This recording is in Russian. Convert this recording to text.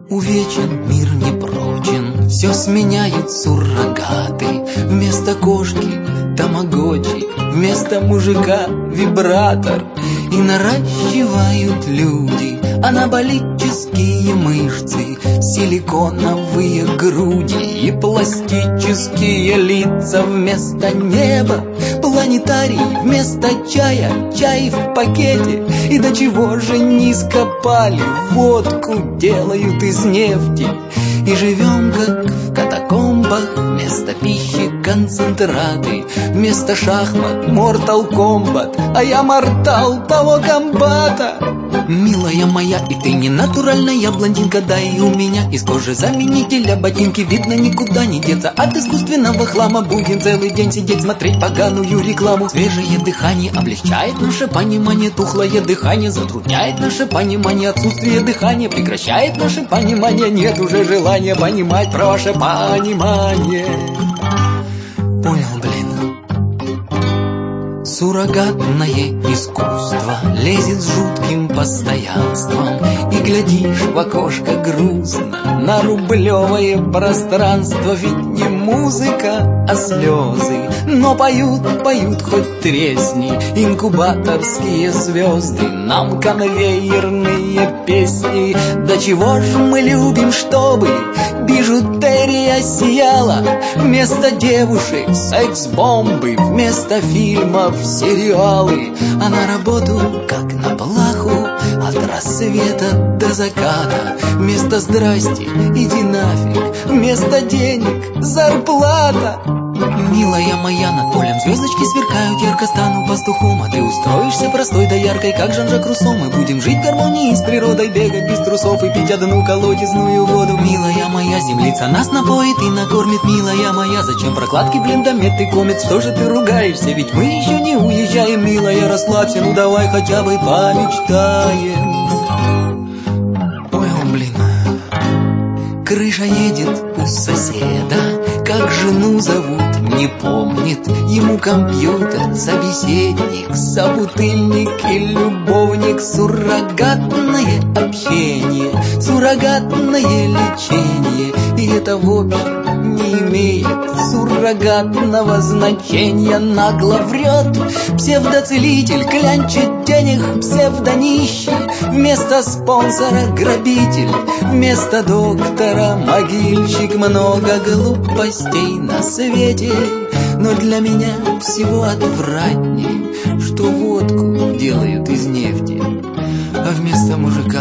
Увечен мир непрочен, все сменяют суррогаты. Вместо кошки тамагочи, вместо мужика вибратор. И наращивают люди анаболические мышцы, силиконовые груди и пластические лица. Вместо неба планетарий, вместо чая чай в пакете. И до чего же низко пали, водку делают из нефти. И живем как в катакомбах, вместо пищи концентраты, вместо шахмат Mortal Kombat, а я мортал того комбата. Милая моя, и ты не натуральная блондинка, да и у меня из кожи заменителя ботинки. Видно, никуда не деться от искусственного хлама. Будем целый день сидеть, смотреть поганую рекламу. Свежее дыхание облегчает наше понимание, тухлое дыхание затрудняет наше понимание. Отсутствие дыхания прекращает наше понимание. Нет уже желания понимать про ваше понимание. Понял, блин. Суррогатное искусство лезет с жутким постоянством. И глядишь в окошко грустно на рублевое пространство. Ведь не музыка, а слезы, но поют, поют хоть тресни инкубаторские звезды нам конвейерные песни. До чего ж мы любим, чтобы бижутерия сияла. Вместо девушек секс-бомбы, вместо фильмов сериалы. А на работу, как на плаху, от рассвета до заката. Вместо здрасте, иди нафиг, вместо денег зарплата. Милая моя, над полем звездочки сверкают ярко. Стану пастухом, а ты устроишься простой да яркой, как Жан-Жак Руссо. Мы будем жить в гармонии с природой, бегать без трусов и пить одну колодезную воду. Милая моя, землица нас напоит и накормит. Милая моя, зачем прокладки, блиндомет и комет? Что же ты ругаешься, ведь мы еще не уезжаем. Милая, расслабься, ну давай хотя бы помечтаем. Понял, блин. Крыша едет у соседа, как жену зовут, не помнит. Ему компьютер, собеседник, собутыльник и любовник. Суррогатное общение, суррогатное лечение. И это в общем не имеет суррогатного значения. Нагло врет псевдоцелитель, клянчит денег псевдонищий. Вместо спонсора грабитель, вместо доктора могильщик. Много глупостей на свете, но для меня всего отвратней, что водку делают из нефти, а вместо мужика